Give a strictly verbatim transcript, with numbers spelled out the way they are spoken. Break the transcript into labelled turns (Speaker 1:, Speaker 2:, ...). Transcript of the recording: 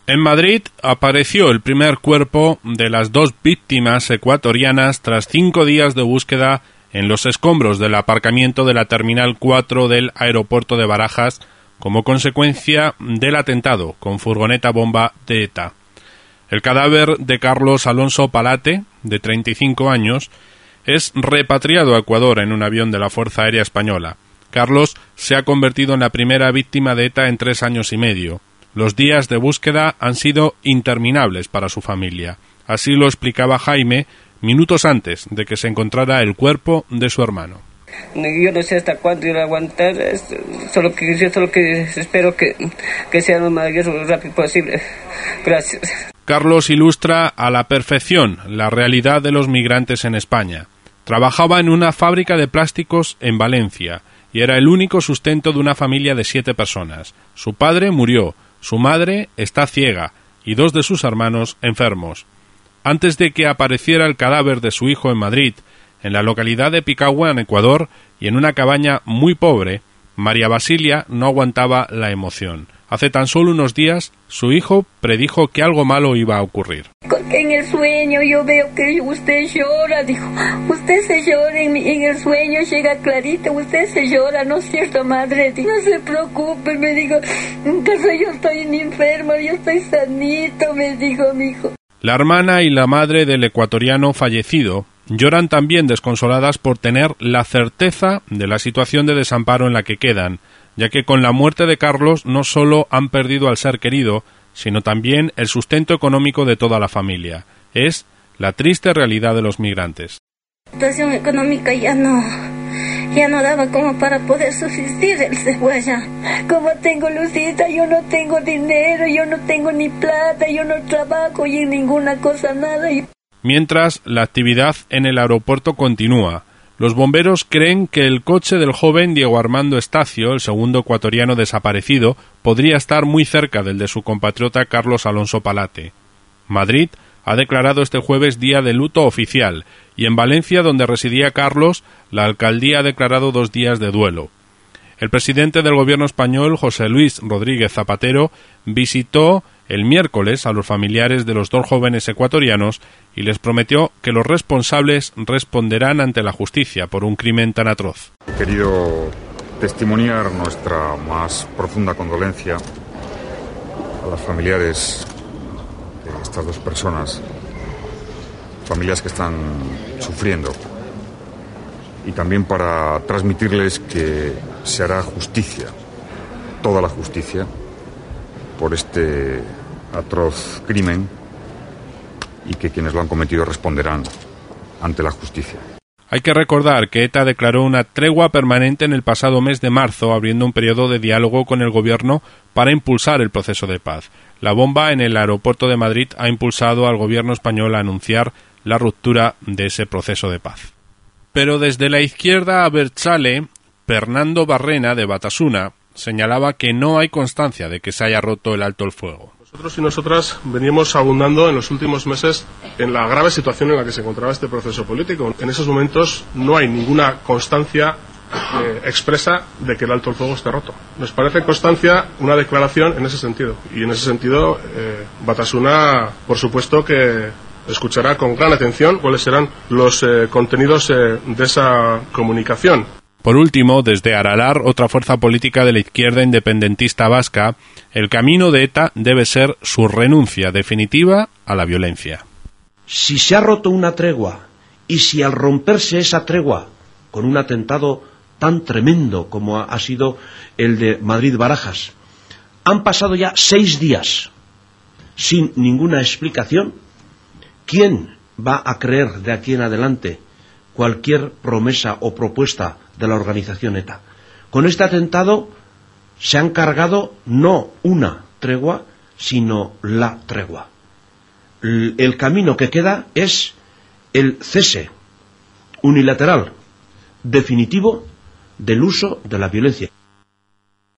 Speaker 1: En Madrid apareció el primer cuerpo de las dos víctimas ecuatorianas tras cinco días de búsqueda en los escombros del aparcamiento de la Terminal cuatro del aeropuerto de Barajas como consecuencia del atentado con furgoneta bomba de ETA. El cadáver de Carlos Alonso Palate, de treinta y cinco años, es repatriado a Ecuador en un avión de la Fuerza Aérea Española. Carlos se ha convertido en la primera víctima de ETA en tres años y medio. Los días de búsqueda han sido interminables para su familia. Así lo explicaba Jaime minutos antes de que se encontrara el cuerpo de su hermano.
Speaker 2: Yo no sé hasta cuándo ir a aguantar, solo que yo solo que espero que, que sea lo más rápido posible. Gracias.
Speaker 1: Carlos ilustra a la perfección la realidad de los migrantes en España. Trabajaba en una fábrica de plásticos en Valencia y era el único sustento de una familia de siete personas. Su padre murió. Su madre está ciega y dos de sus hermanos enfermos. Antes de que apareciera el cadáver de su hijo en Madrid, en la localidad de Picahua, en Ecuador, y en una cabaña muy pobre, María Basilia no aguantaba la emoción. Hace tan solo unos días, su hijo predijo que algo malo iba a ocurrir.
Speaker 3: En el sueño yo veo que usted llora, dijo, usted se llora, en, mi, en el sueño llega clarito, usted se llora, ¿no es cierto, madre? Dijo, no se preocupe, me dijo, caso yo estoy enfermo, yo estoy sanito, me dijo mi hijo.
Speaker 1: La hermana y la madre del ecuatoriano fallecido lloran también desconsoladas por tener la certeza de la situación de desamparo en la que quedan, ya que con la muerte de Carlos no solo han perdido al ser querido, sino también el sustento económico de toda la familia. Es la triste realidad de los migrantes.
Speaker 3: La situación económica ya no, ya no daba como para poder subsistir el Cebuaya. Como tengo Lucita, yo no tengo dinero, yo no tengo ni plata, yo no trabajo y en ninguna cosa nada.
Speaker 1: Mientras, la actividad en el aeropuerto continúa. Los bomberos creen que el coche del joven Diego Armando Estacio, el segundo ecuatoriano desaparecido, podría estar muy cerca del de su compatriota Carlos Alonso Palate. Madrid ha declarado este jueves día de luto oficial, y en Valencia, donde residía Carlos, la alcaldía ha declarado dos días de duelo. El presidente del gobierno español, José Luis Rodríguez Zapatero, visitó el miércoles a los familiares de los dos jóvenes ecuatorianos y les prometió que los responsables responderán ante la justicia por un crimen tan atroz.
Speaker 4: He querido testimoniar nuestra más profunda condolencia a los familiares de estas dos personas, familias que están sufriendo, y también para transmitirles que se hará justicia, toda la justicia, por este atroz crimen y que quienes lo han cometido responderán ante la justicia.
Speaker 1: Hay que recordar que ETA declaró una tregua permanente en el pasado mes de marzo, abriendo un periodo de diálogo con el gobierno para impulsar el proceso de paz. La bomba en el aeropuerto de Madrid ha impulsado al gobierno español a anunciar la ruptura de ese proceso de paz. Pero desde la izquierda abertzale, Fernando Barrena, de Batasuna, señalaba que no hay constancia de que se haya roto el alto el fuego.
Speaker 5: Nosotros y nosotras veníamos abundando en los últimos meses en la grave situación en la que se encontraba este proceso político. En esos momentos no hay ninguna constancia eh, expresa de que el alto el fuego esté roto. Nos parece constancia una declaración en ese sentido. Y en ese sentido, eh, Batasuna, por supuesto que escuchará con gran atención cuáles serán los eh, contenidos eh, de esa comunicación.
Speaker 1: Por último, desde Aralar, otra fuerza política de la izquierda independentista vasca, el camino de ETA debe ser su renuncia definitiva a la violencia.
Speaker 6: Si se ha roto una tregua, y si al romperse esa tregua, con un atentado tan tremendo como ha sido el de Madrid-Barajas, han pasado ya seis días sin ninguna explicación, ¿quién va a creer de aquí en adelante cualquier promesa o propuesta de la organización ETA? Con este atentado se han cargado no una tregua, sino la tregua. El camino que queda es el cese unilateral, definitivo, del uso de la violencia.